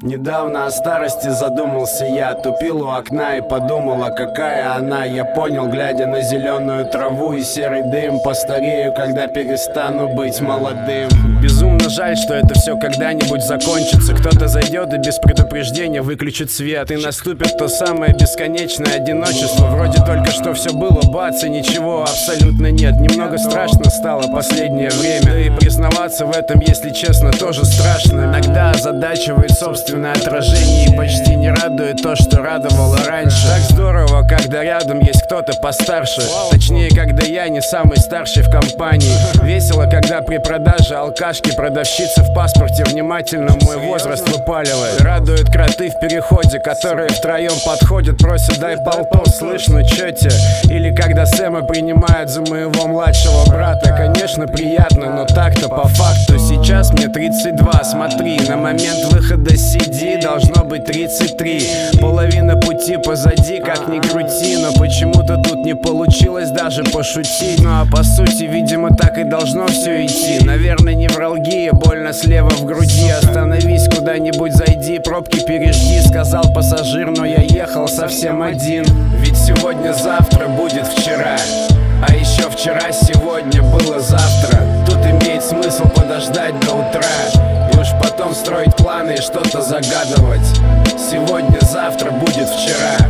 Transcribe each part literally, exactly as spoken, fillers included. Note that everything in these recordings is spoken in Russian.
Недавно о старости задумался я, тупил у окна и подумала, какая она. Я понял, глядя на зеленую траву и серый дым, постарею, когда перестану быть молодым. Безумно жаль, что это все когда-нибудь закончится. Кто-то зайдет и без предупреждения выключит свет, и наступит то самое бесконечное одиночество. Вроде только что все было, бац, и ничего абсолютно нет. Немного страшно стало последнее время, да и признаваться в этом, если честно, тоже страшно. Иногда озадачивает собственное отражение, и почти не радует то, что радовало раньше. Так здорово, когда рядом есть кто-то постарше, точнее, когда я не самый старший в компании. Весело, когда при продаже алкашки продавщица в паспорте внимательно мой возраст выпаливает. Радуют кроты в переходе, которые втроем подходят, просят: дай полтос, слышь, ну чё те? Или когда Сэма принимают за моего младшего брата. Конечно, приятно, но так-то по факту. Сейчас мне тридцать два, смотри, на момент выхода си ди должно быть тридцать три. Половина пути позади, как ни крути, но почему-то тут не получилось даже пошутить. Ну а по сути, видимо, так и должно все идти. Наверное, невралгия, больно слева в груди. Остановись куда-нибудь, зайди, пробки пережди, сказал пассажир, но я ехал совсем один. Ведь сегодня-завтра будет вчера, а еще вчера сегодня было завтра. Тут имеет смысл подождать до утра и уж потом строить планы и что-то загадывать. Сегодня-завтра будет вчера,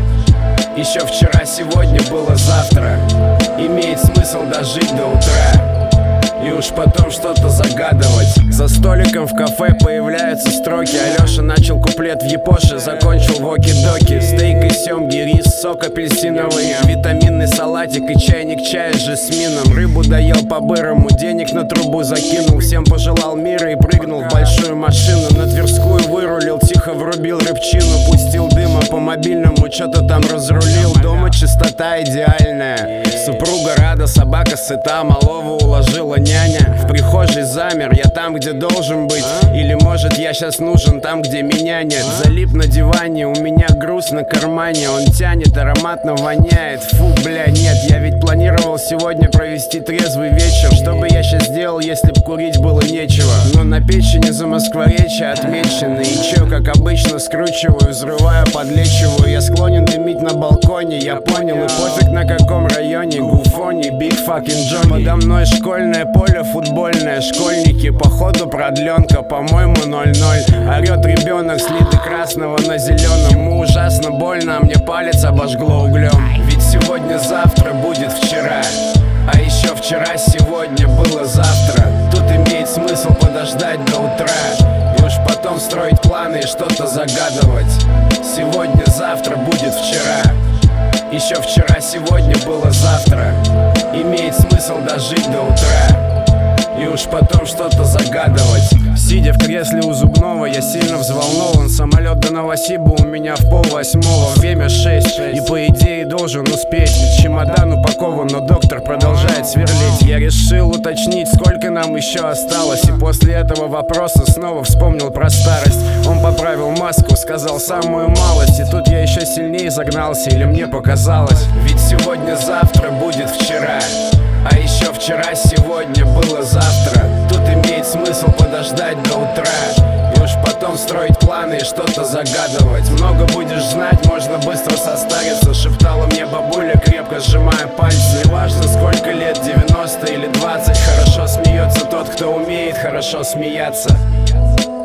еще вчера сегодня было завтра. Имеет смысл дожить до утра и уж потом что-то загадывать. За столиком в кафе появляются строки. Алёша начал куплет в япоше, закончил воки-доки. Стейк из сёмги, рис, сок апельсиновый, витаминный салатик и чайник чая с жасмином. Рыбу доел по-бырому, денег на трубу закинул, всем пожелал мира и прыгнул в большую машину. На Тверскую вырулил, тихо врубил рыбчину, пустил дыма по мобильному, что-то там разрулил. Дома чистота идеальная, супруга рада, собака сыта, малого уложила няня. В прихожей замер, я там, где должен быть. Или может я сейчас нужен там, где меня нет. Залип на диване, у меня груз на кармане. Он тянет, ароматно воняет. Фу, бля, нет, я ведь планировал сегодня провести трезвый вечер. Что бы я сейчас сделал, если б курить было нечего? Но на печени за Москворечье отмечены. И чё, как обычно, скручиваю, взрываю, подлечиваю. Я склонен дымить на балконе, я понял. И пофиг на каком районе, Гуфони, Биг факин Джонни. Подо мной школьное поле футбольное, школьники, походу продленка, по-моему ноль-ноль. Орет ребенок, слитый красного на зеленом. Ему ужасно больно, а мне палец обожгло углем. Ведь сегодня-завтра будет вчера, а еще вчера сегодня было завтра. Тут имеет смысл подождать до утра и уж потом строить планы и что-то загадывать. Сегодня-завтра будет вчера, еще вчера сегодня было завтра. Имеет смысл дожить до утра и уж потом что-то загадывать. Сидя в кресле у зубного, я сильно взволнован. Самолет до Новосиба у меня в полвосьмого. Время шесть, и по идее должен успеть. Чемодан упакован, но доктор продолжает сверлить. Я решил уточнить, сколько нам еще осталось, и после этого вопроса снова вспомнил про старость. Он поправил маску, сказал самую малость, и тут я еще сильнее загнался, или мне показалось. Ведь сегодня-завтра будет вчера, а еще вчера сегодня было завтра. Тут имеет смысл подождать до утра и уж потом строить планы и что-то загадывать. Много будешь знать, можно быстро состариться, шептала мне бабуля, крепко сжимая пальцы. Неважно сколько лет, девяносто или двадцать, хорошо смеется тот, кто умеет хорошо смеяться.